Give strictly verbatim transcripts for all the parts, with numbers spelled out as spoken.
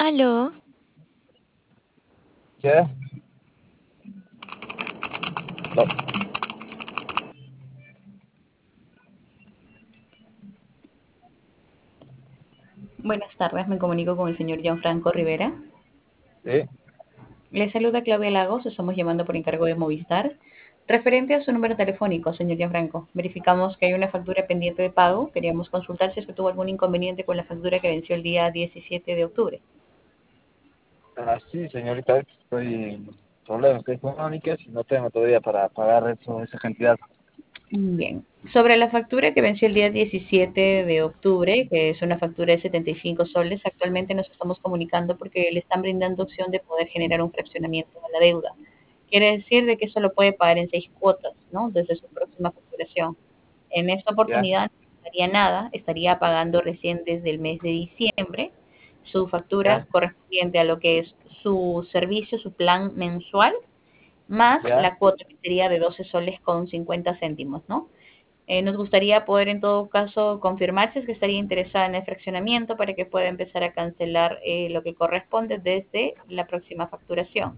Aló, ¿Qué? No. Buenas tardes, me comunico con el señor Gianfranco Rivera. Sí, Le saluda Claudia Lagos, estamos llamando por encargo de Movistar. Referente a su número telefónico, señor Gianfranco, verificamos que hay una factura pendiente de pago. Queríamos consultar si es que tuvo algún inconveniente con la factura que venció el día diecisiete de octubre. ah, sí, señorita, estoy en problemas económicos y no tengo todavía para pagar eso, esa cantidad. Bien. Sobre la factura que venció el día diecisiete de octubre, que es una factura de setenta y cinco soles, actualmente nos estamos comunicando porque le están brindando opción de poder generar un fraccionamiento de la deuda. Quiere decir de que eso lo puede pagar en seis cuotas, ¿no? Desde su próxima facturación. En esta ¿Ya? oportunidad no estaría nada, estaría pagando recién desde el mes de diciembre su factura ¿Ya? correspondiente a lo que es su servicio, su plan mensual, más ¿Ya? la cuota que sería de doce soles con cincuenta céntimos, ¿no? Eh, nos gustaría poder en todo caso confirmar si es que estaría interesada en el fraccionamiento para que pueda empezar a cancelar eh, lo que corresponde desde la próxima facturación.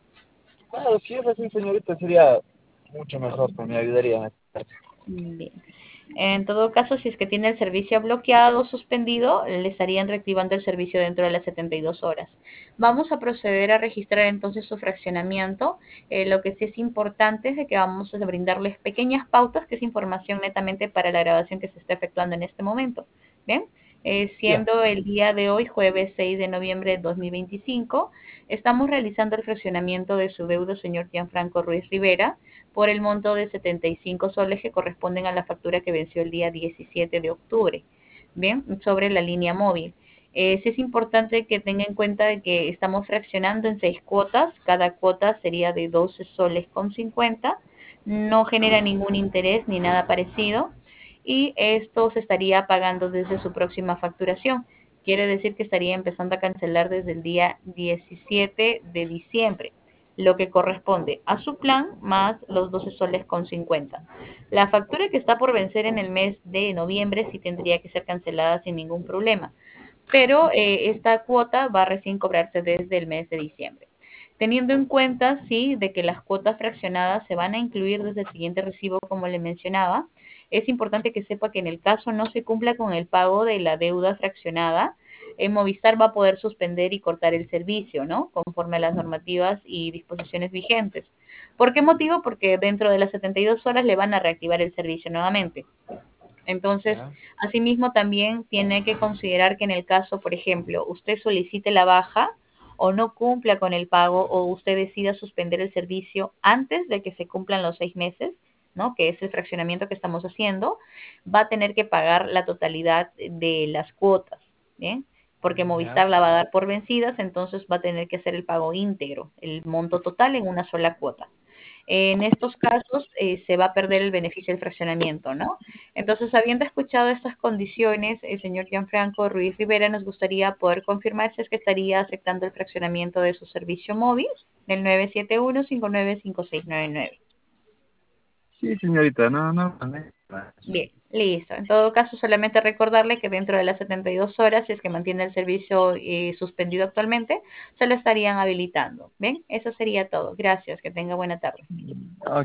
Claro, si es así, señorita, sería mucho mejor, pues me ayudaría. Bien. En todo caso, si es que tiene el servicio bloqueado o suspendido, le estarían reactivando el servicio dentro de las setenta y dos horas. Vamos a proceder a registrar entonces su fraccionamiento. Eh, lo que sí es importante es de que vamos a brindarles pequeñas pautas, que es información netamente para la grabación que se está efectuando en este momento. Bien. Eh, Ya. siendo el día de hoy, jueves seis de noviembre de dos mil veinticinco, estamos realizando el fraccionamiento de su deudo, señor Gianfranco Ruiz Rivera, por el monto de setenta y cinco soles que corresponden a la factura que venció el día diecisiete de octubre. Bien, sobre la línea móvil. Eh, sí es importante que tenga en cuenta de que estamos fraccionando en seis cuotas, cada cuota sería de doce soles con cincuenta, no genera ningún interés ni nada parecido y esto se estaría pagando desde su próxima facturación. Quiere decir que estaría empezando a cancelar desde el día diecisiete de diciembre, lo que corresponde a su plan más los doce soles con cincuenta. La factura que está por vencer en el mes de noviembre sí tendría que ser cancelada sin ningún problema, pero eh, esta cuota va a recién cobrarse desde el mes de diciembre. Teniendo en cuenta, sí, de que las cuotas fraccionadas se van a incluir desde el siguiente recibo, como le mencionaba, es importante que sepa que en el caso no se cumpla con el pago de la deuda fraccionada, eh, Movistar va a poder suspender y cortar el servicio, ¿no? Conforme a las normativas y disposiciones vigentes. ¿Por qué motivo? Porque dentro de las setenta y dos horas le van a reactivar el servicio nuevamente. Entonces, ¿Ya? asimismo, también tiene que considerar que en el caso, por ejemplo, usted solicite la baja o no cumpla con el pago o usted decida suspender el servicio antes de que se cumplan los seis meses, ¿no? Que es el fraccionamiento que estamos haciendo, va a tener que pagar la totalidad de las cuotas, ¿bien? Porque ¿Ya? Movistar la va a dar por vencidas, entonces va a tener que hacer el pago íntegro, el monto total en una sola cuota. En estos casos eh, se va a perder el beneficio del fraccionamiento, ¿no? Entonces, habiendo escuchado estas condiciones, el señor Gianfranco Ruiz Rivera nos gustaría poder confirmar si es que estaría aceptando el fraccionamiento de su servicio móvil del nueve siete uno, cinco nueve cinco seis nueve nueve. Sí, señorita, no, no, no. Bien, listo. En todo caso, solamente recordarle que dentro de las setenta y dos horas, si es que mantiene el servicio eh, suspendido actualmente, se lo estarían habilitando. Bien, eso sería todo. Gracias, que tenga buena tarde. Ok.